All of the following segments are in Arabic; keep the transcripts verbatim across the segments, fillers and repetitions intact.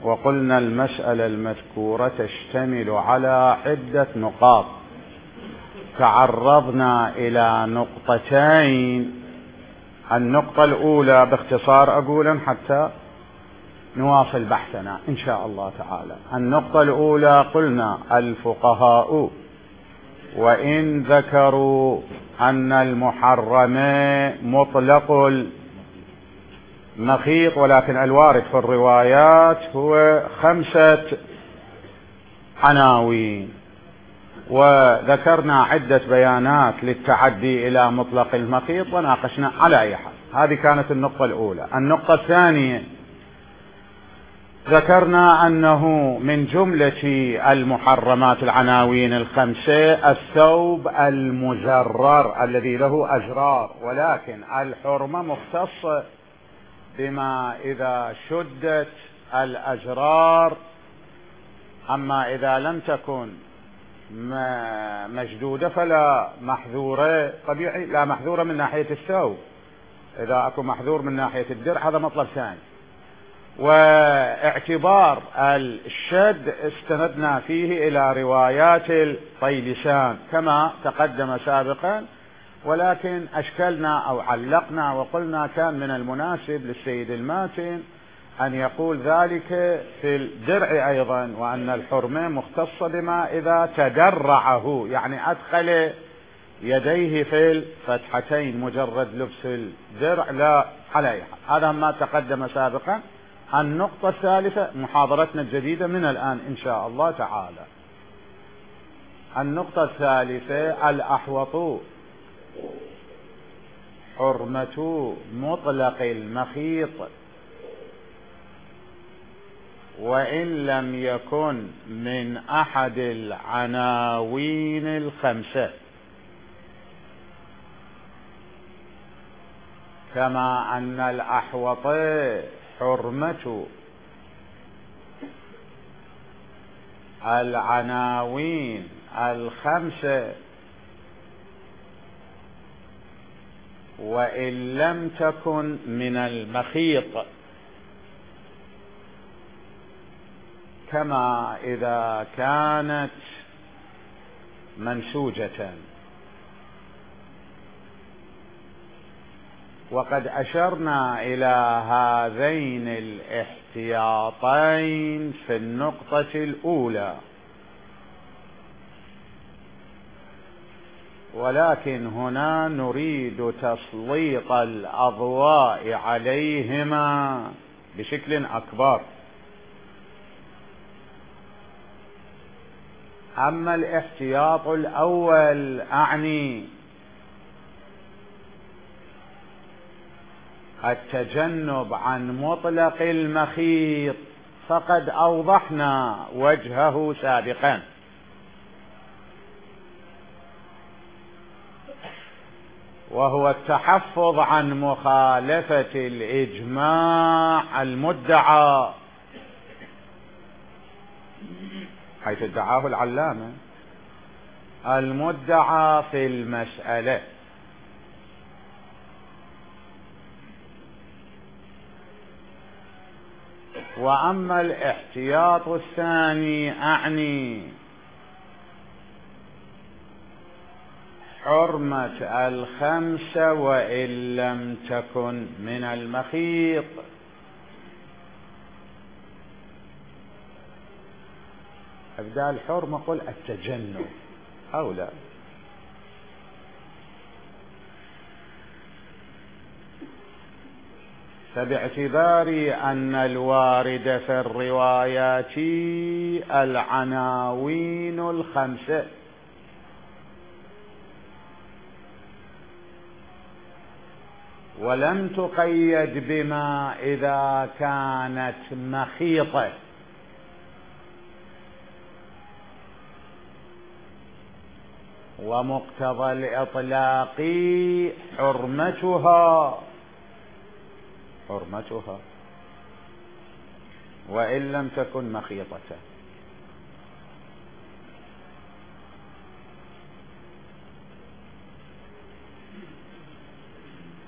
وقلنا المسألة المذكورة تشتمل على عدة نقاط، تعرضنا إلى نقطتين. النقطة الأولى باختصار أقولا حتى نواصل بحثنا إن شاء الله تعالى. النقطة الأولى قلنا الفقهاء وإن ذكروا أن المحرم مطلق المخيط، ولكن الوارد في الروايات هو خمسة عناوين، وذكرنا عدة بيانات للتعدي إلى مطلق المخيط وناقشنا على أي حال. هذه كانت النقطة الأولى. النقطة الثانية ذكرنا أنه من جملة المحرمات العناوين الخمسة الثوب المزرر الذي له أزرار، ولكن الحرمة مختصة بما إذا شدت الأزرار، أما إذا لم تكن مشدودة فلا محذورة. طبيعي لا محذورة من ناحية الثوب، إذا أكو محذور من ناحية الدرع هذا مطلب ثاني. واعتبار الشد استندنا فيه إلى روايات الطيلسان كما تقدم سابقا، ولكن أشكلنا أو علقنا وقلنا كان من المناسب للسيد الماتن أن يقول ذلك في الدرع أيضا، وأن الحرمة مختصة بما إذا تدرعه، يعني أدخل يديه في الفتحتين، مجرد لبس الدرع لا على أي حال. هذا ما تقدم سابقا. النقطة الثالثة محاضرتنا الجديدة من الآن إن شاء الله تعالى. النقطة الثالثة الأحوط حرمة مطلق المخيط وإن لم يكن من أحد العناوين الخمسة، كما أن الأحوط حرمة العناوين الخمسة وإن لم تكن من المخيط، كما إذا كانت منسوجة. وقد أشرنا إلى هذين الاحتياطين في النقطة الأولى، ولكن هنا نريد تسليط الأضواء عليهما بشكل أكبر. أما الاحتياط الأول أعني التجنب عن مطلق المخيط، فقد أوضحنا وجهه سابقا، وهو التحفظ عن مخالفة الإجماع المدعى، حيث ادعاه العلامة، المدعى في المسألة. وأما الاحتياط الثاني أعني حرمة الخمسة وإن لم تكن من المخيط. أبدأ الحرمة قل التجنب أو لا. فباعتبار أن الوارد في الروايات العناوين الخمسة، ولم تقيد بما إذا كانت مخيطة، ومقتضى الإطلاق حرمتها حرمتها وإن لم تكن مخيطة.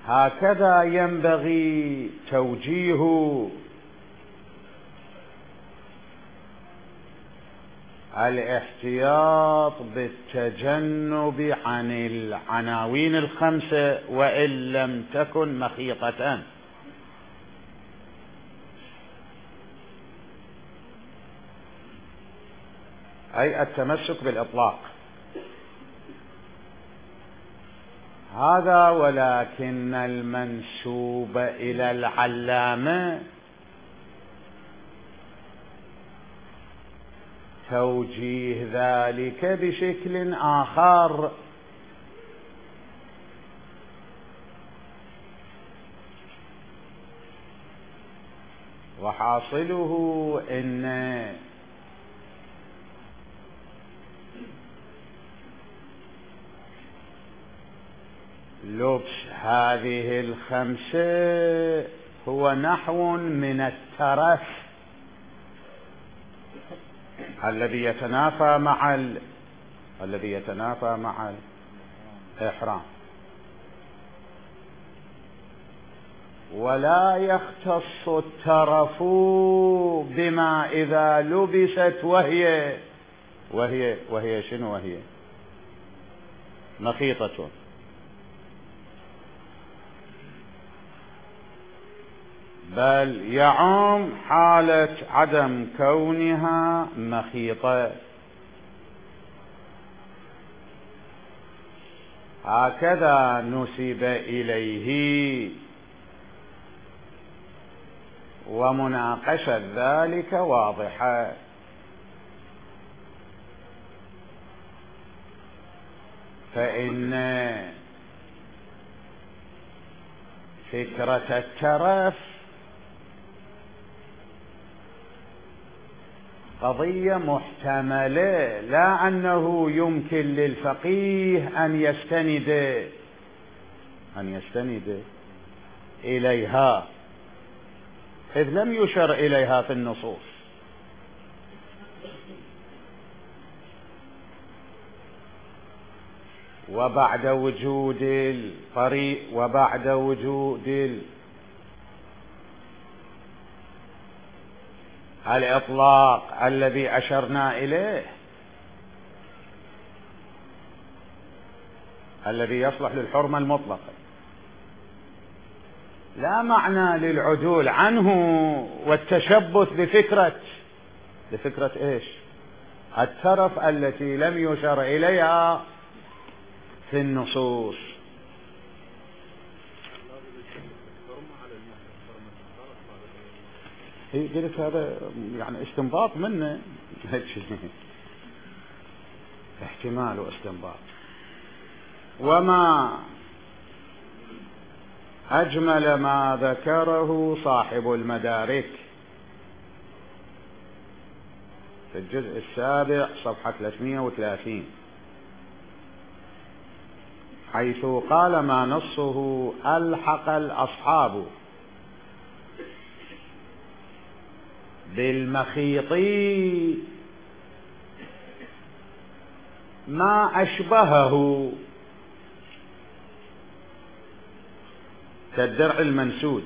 هكذا ينبغي توجيه الاحتياط بالتجنب عن العناوين الخمسة وإن لم تكن مخيطة. أي التمسك بالإطلاق هذا. ولكن المنسوب إلى العلامة توجيه ذلك بشكل آخر، وحاصله إن لبس هذه الخمسة هو نحو من الترف الذي يتنافى مع ال... الذي يتنافى مع الإحرام، ولا يختص الترف بما إذا لبست وهي وهي وهي شنو؟ وهي مخيطة. بل يعم حالة عدم كونها مخيطة. هكذا نسب إليه، ومناقشة ذلك واضحة. فإن فكرة الترف قضية محتملة، لا أنه يمكن للفقيه أن يستند أن يستند إليها، إذ لم يشر إليها في النصوص. وبعد وجود الطريق وبعد وجود الإطلاق الذي أشرنا إليه الذي يصلح للحرمة المطلقة، لا معنى للعدول عنه والتشبث بفكرة بفكرة إيش؟ الترف التي لم يشر إليها في النصوص. هي قلت هذا يعني استنباط منه احتمال واستنباط. وما أجمل ما ذكره صاحب المدارك في الجزء السابع صفحة ثلاثمائة وثلاثين، حيث قال ما نصه ألحق الأصحاب بالمخيط ما أشبهه كالدرع المنسوج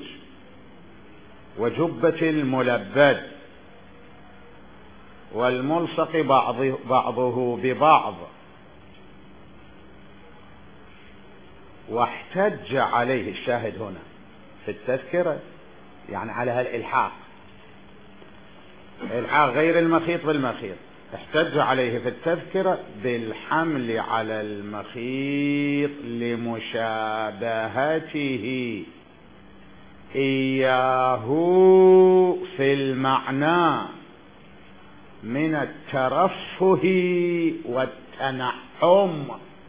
وجبة الملبد والملصق بعضه ببعض، واحتج عليه الشاهد هنا في التذكرة يعني على هالإلحاق، إلحاق غير المخيط بالمخيط، احتج عليه في التذكرة بالحمل على المخيط لمشابهته إياه في المعنى من الترفه والتنعم.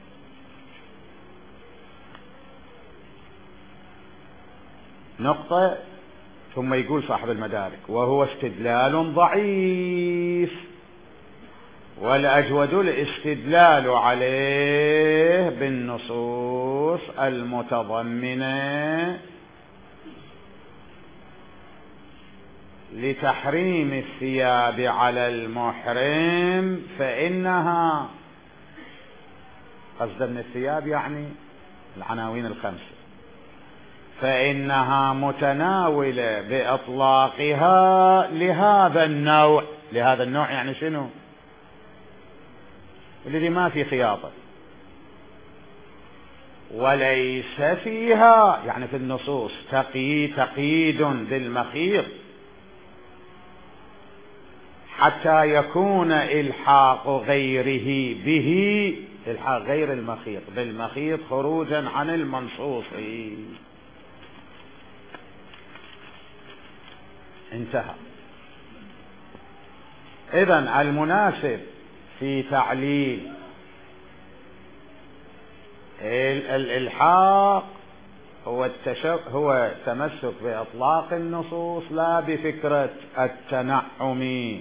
نقطة. ثم يقول صاحب المدارك وهو استدلال ضعيف، والأجود الاستدلال عليه بالنصوص المتضمنة لتحريم الثياب على المحرم، فإنها قصد من الثياب يعني العناوين الخمسة، فإنها متناولة بإطلاقها لهذا النوع. لهذا النوع يعني شنو؟ الذي ما في خياطة، وليس فيها يعني في النصوص تقييد تقييد بالمخيط حتى يكون إلحاق غيره به، إلحاق غير المخيط بالمخيط خروجا عن المنصوص. انتهى. إذن المناسب في تعليل الإلحاق هو التشف هو التمسك بإطلاق النصوص لا بفكرة التنعم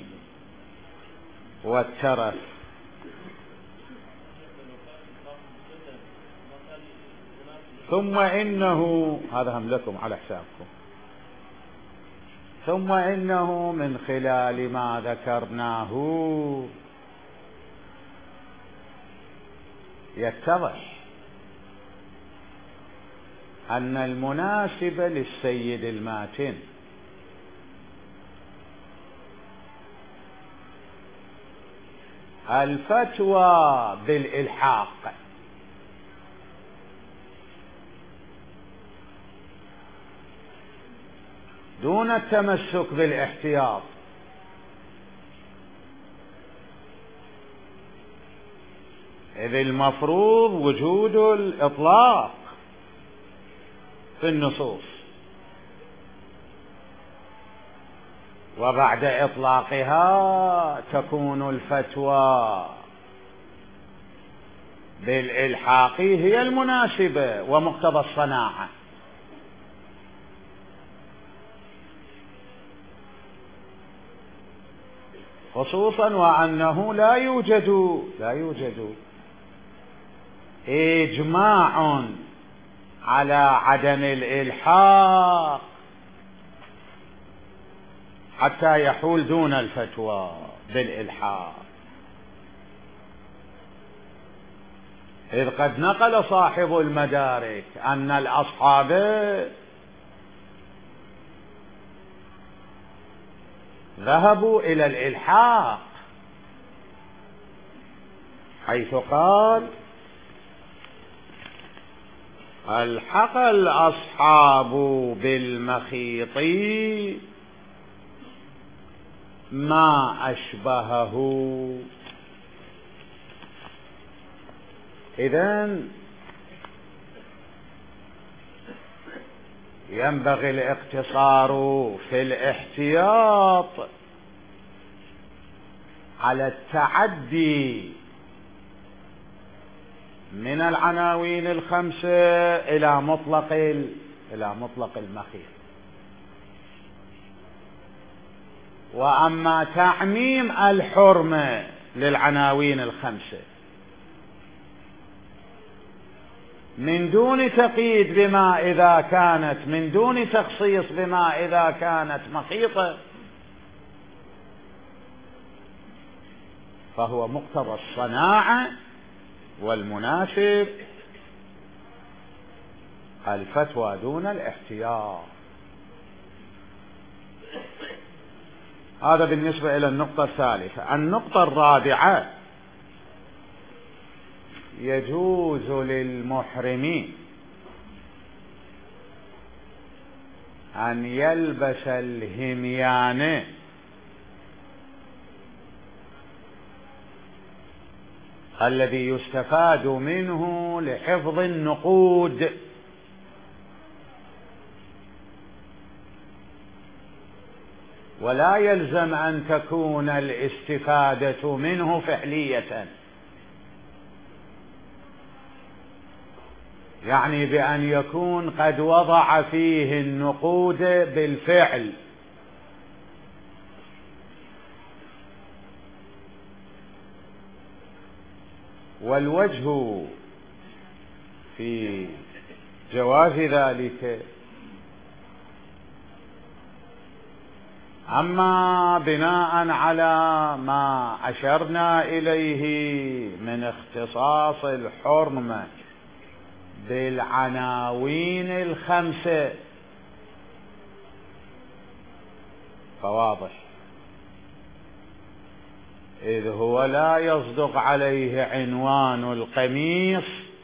والترف. ثم إنه هذا هم لكم على حسابكم. ثم إنه من خلال ما ذكرناه يتضح أن المناسب للسيد الماتن الفتوى بالإلحاق دون التمسك بالاحتياط، إذ المفروض وجود الإطلاق في النصوص، وبعد إطلاقها تكون الفتوى بالإلحاق هي المناسبة ومقتضى الصناعة. خصوصا وأنه لا يوجد لا يوجد إجماع على عدم الإلحاق حتى يحول دون الفتوى بالإلحاق، إذ قد نقل صاحب المدارك أن الأصحاب ذهبوا إلى الإلحاق، حيث قال: ألحق الأصحاب بالمخيط ما أشبهه. إذن ينبغي الاقتصار في الاحتياط على التعدي من العناوين الخمسة إلى مطلق إلى مطلق المخيط. وأما تعميم الحرمة للعناوين الخمسة من دون تقييد بما إذا كانت من دون تخصيص بما إذا كانت مخيطة فهو مقتضى الصناعة والمناسب الفتوى دون الاحتياط. هذا بالنسبة إلى النقطة الثالثة. النقطة الرابعة: يجوز للمحرم أن يلبس الهميان الذي يستفاد منه لحفظ النقود، ولا يلزم أن تكون الاستفادة منه فعلية، يعني بأن يكون قد وضع فيه النقود بالفعل، والوجه في جواز ذلك أما بناء على ما أشرنا إليه من اختصاص الحرمة بالعناوين الخمسة فواضح إذ هو لا يصدق عليه عنوان القميص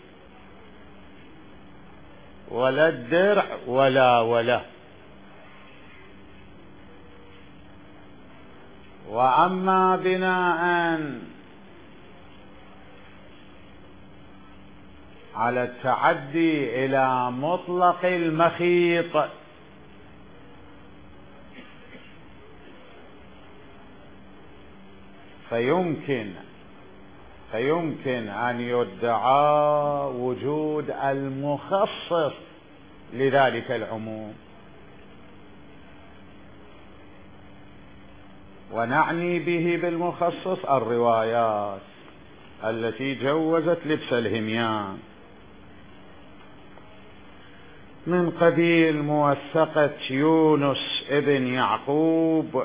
ولا الدرع ولا ولا. وأما بناء على التعدي إلى مطلق المخيط فيمكن فيمكن أن يدعى وجود المخصص لذلك العموم، ونعني به بالمخصص الروايات التي جوزت لبس الهميان من قبيل موثقة يونس ابن يعقوب: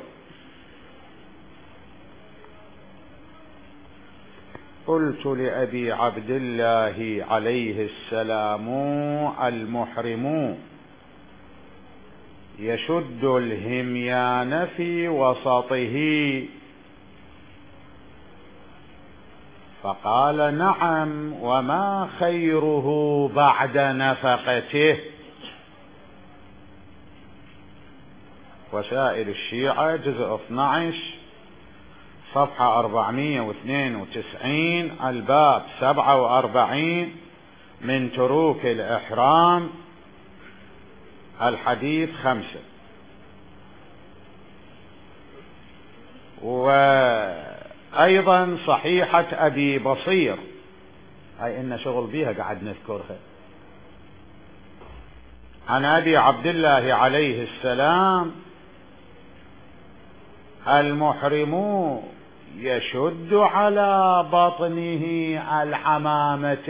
قلت لأبي عبد الله عليه السلام: المحرم يشد الهميان في وسطه، فقال: نعم، وما خيره بعد نفقته. وسائل الشيعة جزء اثني عشر صفحة أربعمائة واثنين وتسعين، الباب سبعة وأربعين من تروك الإحرام، الحديث خمسة. وأيضا صحيحة أبي بصير، أي إن شغل بيها قاعد نذكرها، عن أبي عبد الله عليه السلام: المحرم يشد على بطنه العمامة.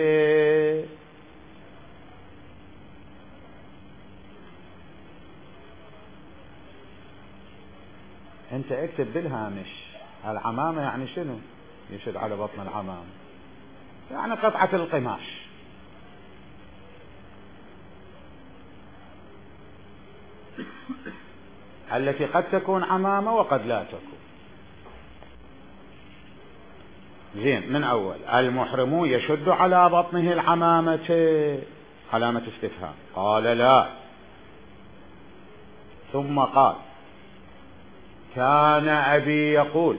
انت اكتب بالهامش العمامة يعني شنو؟ يشد على بطن العمامة يعني قطعة القماش. التي قد تكون عمامة وقد لا تكون. زين، من أول: المحرم يشد على بطنه العمامة، علامة استفهام. قال: لا. ثم قال: كان أبي يقول: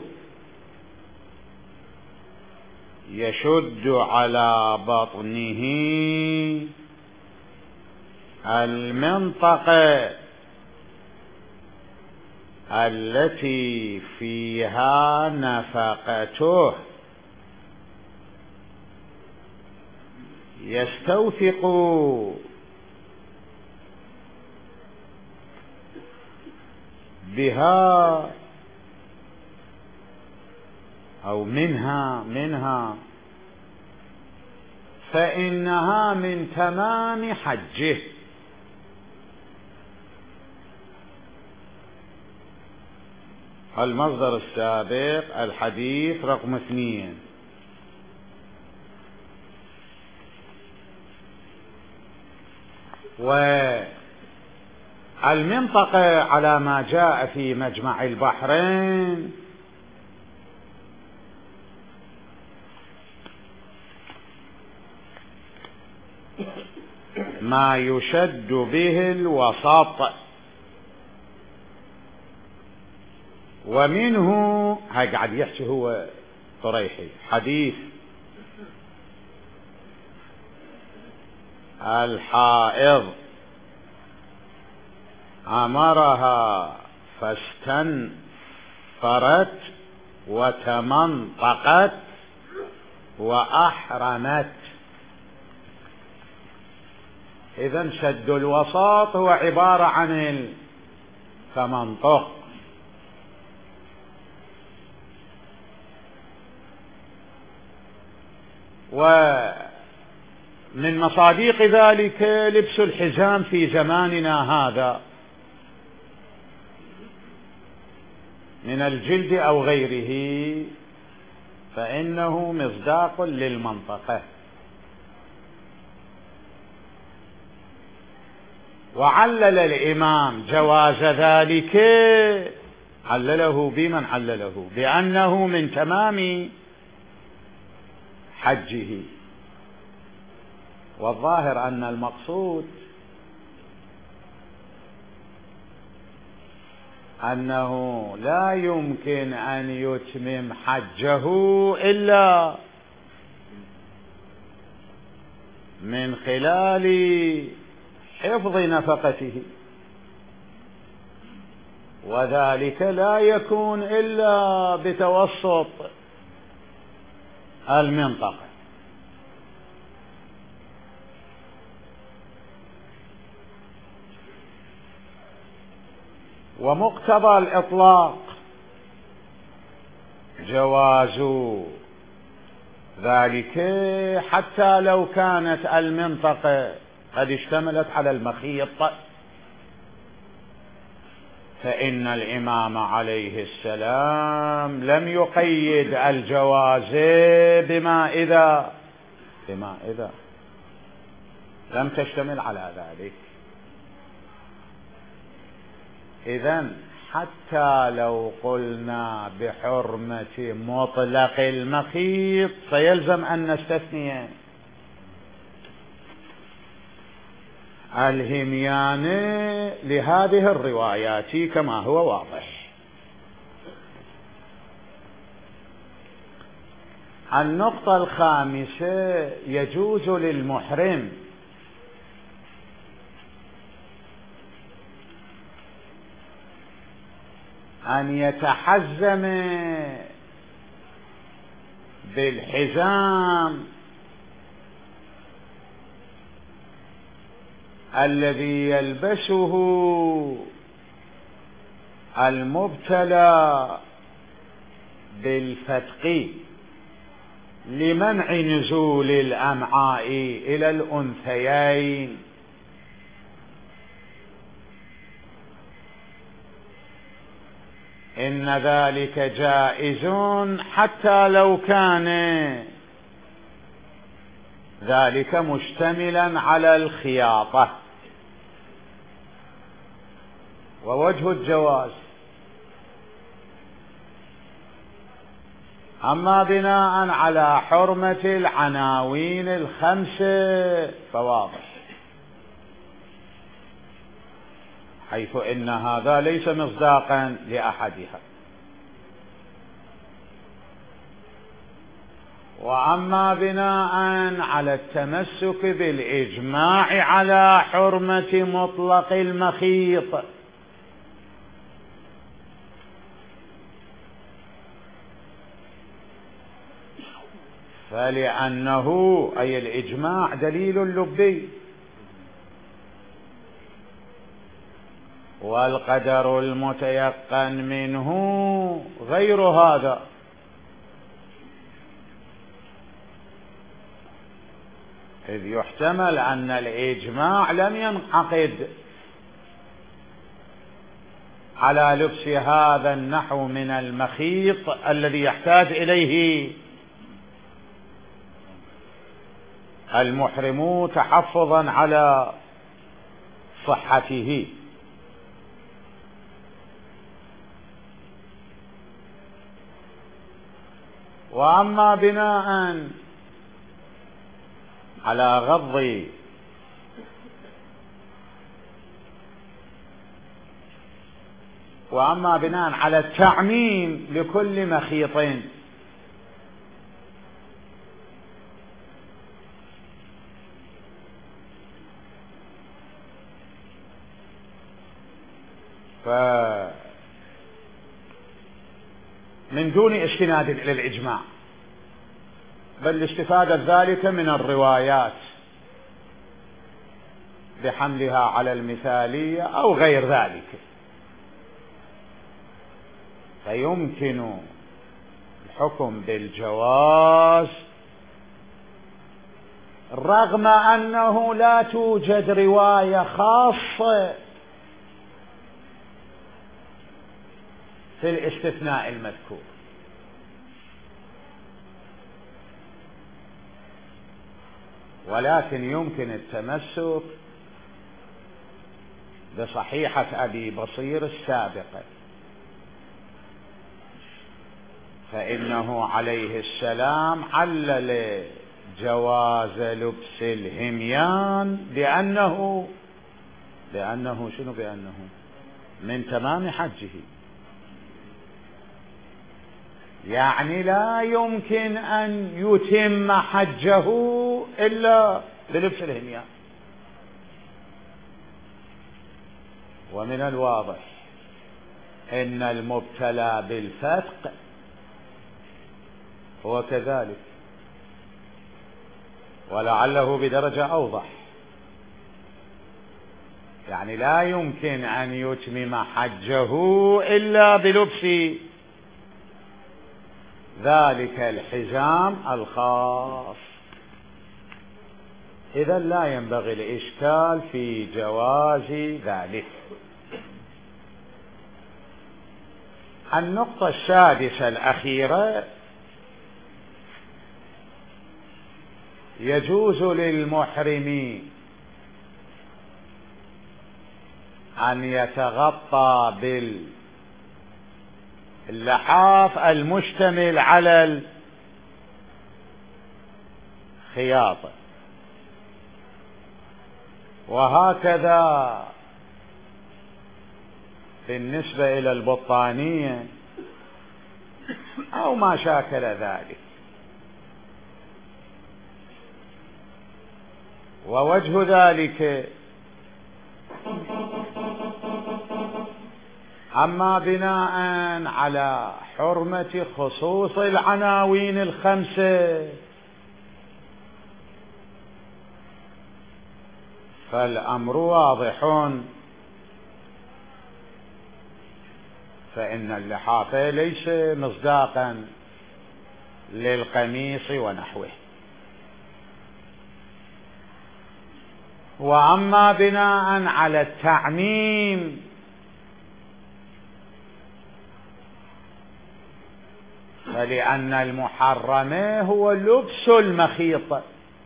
يشد على بطنه المنطقة التي فيها نفقته، يستوثق بها أو منها منها فإنها من تمام حجه. المصدر السابق الحديث رقم اثنين. والمنطقة على ما جاء في مجمع البحرين ما يشد به الوسط، ومنه هاي قاعد يحكي هو طريحي حديث الحائض أمرها فاستنفرت وتمنطقت وأحرمت. إذن شد الوسط هو عبارة عن التمنطق. ومن مصادق ذلك لبس الحزام في زماننا هذا من الجلد أو غيره، فإنه مصداق للمنطقة. وعلل الإمام جواز ذلك علله بمن علله بأنه من تمام حجه. والظاهر أن المقصود أنه لا يمكن أن يتمم حجه إلا من خلال حفظ نفقته، وذلك لا يكون إلا بتوسط المنطقة. ومقتضى الإطلاق جواز ذلك حتى لو كانت المنطقة قد اشتملت على المخيط، فإن الإمام عليه السلام لم يقيد الجواز بما إذا بما إذا لم تشتمل على ذلك. إذن حتى لو قلنا بحرمة مطلق المخيط فيلزم أن نستثني الهميان لهذه الروايات كما هو واضح. النقطة الخامسة: يجوز للمحرم أن يتحزم بالحزام الذي يلبسه المبتلى بالفتق لمنع نزول الأمعاء إلى الأنثيين، إن ذلك جائز حتى لو كان ذلك مشتملا على الخياطة. ووجه الجواز: أما بناء على حرمة العناوين الخمسة فواضح، حيث إن هذا ليس مصداقا لأحدها. وأما بناء على التمسك بالإجماع على حرمة مطلق المخيط فلأنه أي الإجماع دليل لبي، والقدر المتيقن منه غير هذا، إذ يحتمل أن الإجماع لم ينعقد على لبس هذا النحو من المخيط الذي يحتاج إليه المحرم تحفظا على صحته. وأما بناء على غض وأما بناء على التعميم لكل مخيط فمن دون استناد إلى الإجماع، بل استفادة ذلك من الروايات بحملها على المثالية أو غير ذلك، فيمكن الحكم بالجواز رغم أنه لا توجد رواية خاصة في الاستثناء المذكور. ولكن يمكن التمسك بصحيحة أبي بصير السابقة فإنه عليه السلام علل جواز لبس الهميان بأنه بأنه شنو بأنه من تمام حجه، يعني لا يمكن أن يتم حجه إلا بلبس الهميان. ومن الواضح إن المبتلى بالفتق هو كذلك، ولعله بدرجة أوضح، يعني لا يمكن أن يتمم حجه إلا بلبس ذلك الحزام الخاص. إذا لا ينبغي الإشكال في جواز ذلك. النقطة السادسة الأخيرة: يجوز للمحرم أن يتغطى باللحاف المشتمل على الخياط، وهكذا بالنسبة إلى البطانية أو ما شاكل ذلك. ووجه ذلك: أما بناء على حرمة خصوص العناوين الخمسة فالأمر واضح، فإن اللحاف ليس مصداقا للقميص ونحوه. وأما بناء على التعميم فلأن المحرم هو لبس المخيط،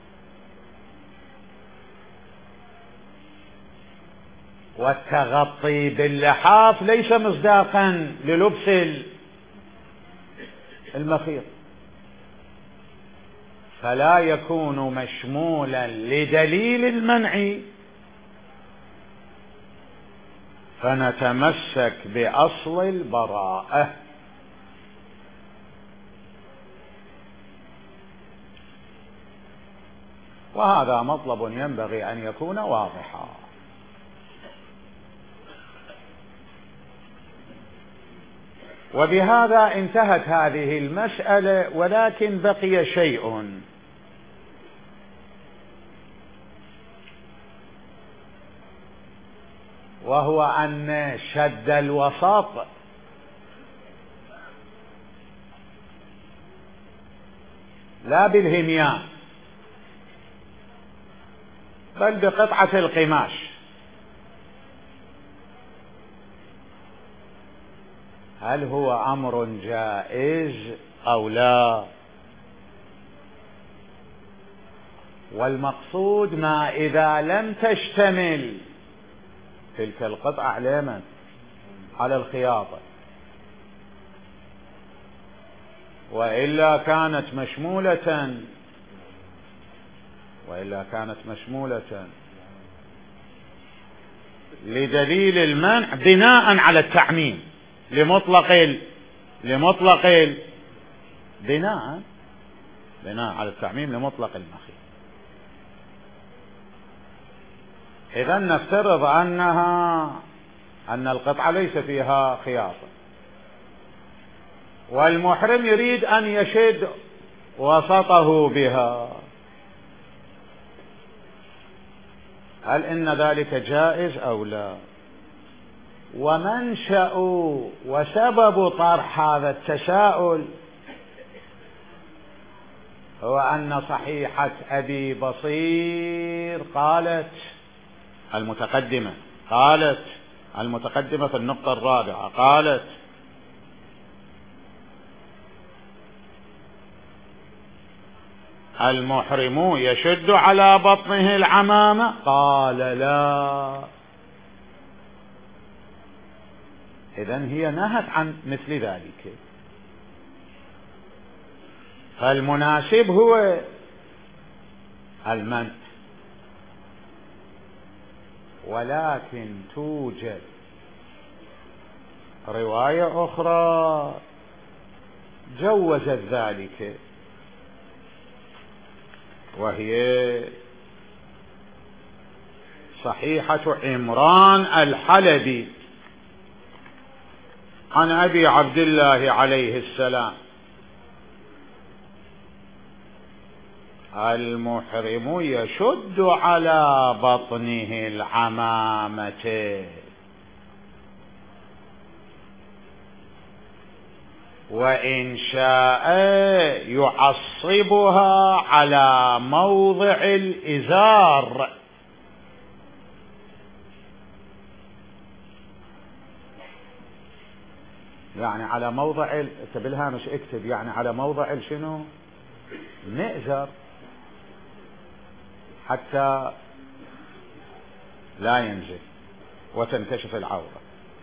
والتغطي باللحاف ليس مصداقا للبس المخيط، فلا يكون مشمولا لدليل المنع، فنتمسك بأصل البراءة. وهذا مطلب ينبغي أن يكون واضحا. وبهذا انتهت هذه المسألة، ولكن بقي شيء، وهو أن شد الوسط لا بالهميان بل بقطعة القماش هل هو أمر جائز أو لا؟ والمقصود ما إذا لم تشتمل تلك القطعة على من؟ على الخياطة، وإلا كانت مشمولة وإلا كانت مشمولة لدليل المنع بناء على التعميم لمطلق ال... لمطلق ال... بناء بناء على التعميم لمطلق المخيط. إذا نفترض أنها أن القطعة ليس فيها خياطة، والمحرم يريد أن يشد وسطه بها، هل إن ذلك جائز أو لا؟ ومنشأ وسبب طرح هذا التساؤل هو أن صحيحة أبي بصير قالت المتقدمة قالت المتقدمة في النقطة الرابعة قالت: المحرم يشد على بطنه العمامة؟ قال لا. إذن هي نهت عن مثل ذلك. فالمناسب هو المنع. ولكن توجد رواية أخرى جوزت ذلك، وهي صحيحة عمران الحلبي عن أبي عبد الله عليه السلام: المحرم يشد على بطنه العمامة وإن شاء يعصبها على موضع الإزار. يعني على موضع اكتبلها مش اكتب يعني على موضع شنو؟ المئزر، حتى لا ينزل وتنكشف العورة.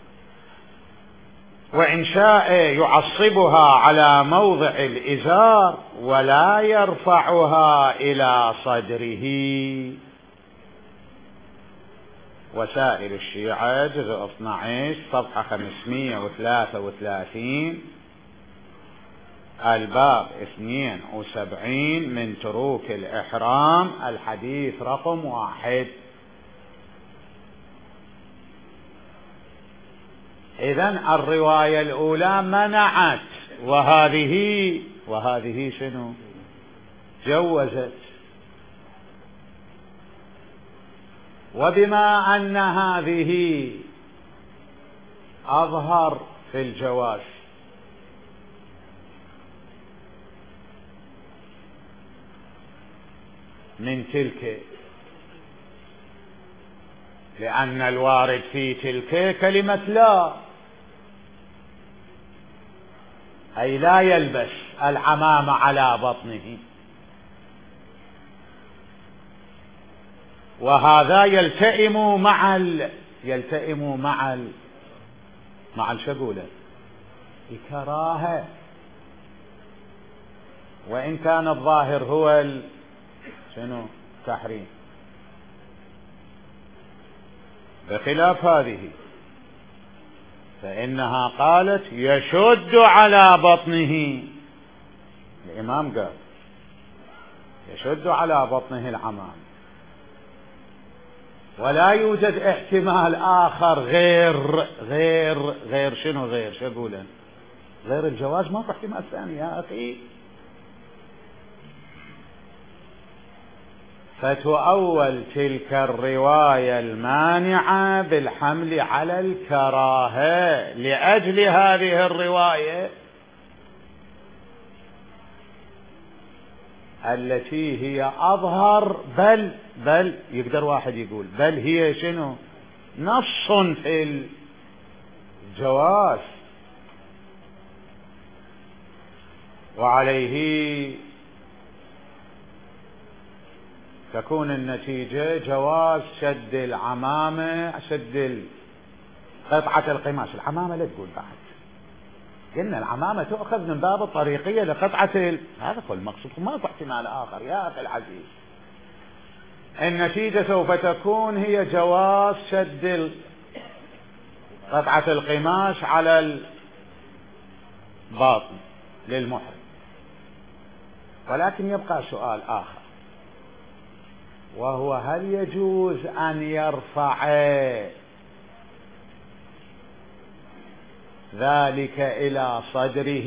وإن شاء يعصبها على موضع الإزار ولا يرفعها إلى صدره. وسائل الشيعة جزء اثني عشر صفحة خمسمائة وثلاثة وثلاثين، الباب اثنين وسبعين من تروك الإحرام، الحديث رقم واحد. إذن الرواية الأولى منعت، وهذه وهذه شنو؟ جوزت. وبما أن هذه أظهر في الجواز من تلك، لأن الوارد في تلك كلمة لا، أي لا يلبس العمامة على بطنه، وهذا يلتئم مع ال... يلتئم مع ال... مع الشغولة الكراهة، وإن كان الظاهر هو ال... شنو تحريم، بخلاف هذه فإنها قالت يشد على بطنه. الإمام قال يشد على بطنه العمام، ولا يوجد احتمال آخر غير غير غير شنو غير شو أقوله غير الجواز. ما في احتمال ثاني يا أخي. فتؤول تلك الرواية المانعة بالحمل على الكراهة لأجل هذه الرواية التي هي أظهر، بل بل يقدر واحد يقول بل هي شنو نص في الجواز. وعليه تكون النتيجة جواز شد العمامة، شد قطعة القماش. العمامة لا تقول بعد، قلنا العمامة تؤخذ من باب الطريقية لقطعة ال... هذا هو المقصود، ما في احتمال آخر يا أخي العزيز. النتيجة سوف تكون هي جواز شد قطعة القماش على الباطن للمحرم. ولكن يبقى سؤال آخر، وهو هل يجوز أن يرفع ذلك إلى صدره؟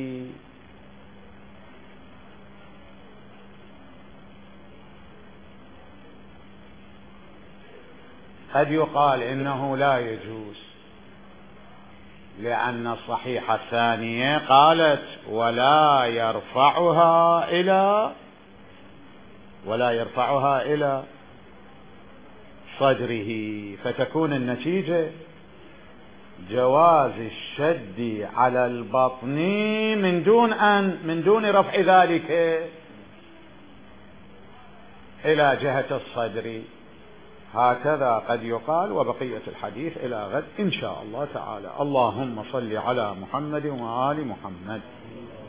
قد يقال إنه لا يجوز، لأن الصحيحة الثانية قالت ولا يرفعها إلى ولا يرفعها إلى صدره، فتكون النتيجة جواز الشد على البطن من دون أن من دون رفع ذلك إلى جهة الصدر. هكذا قد يقال، وبقية الحديث إلى غد إن شاء الله تعالى. اللهم صل على محمد وآل محمد.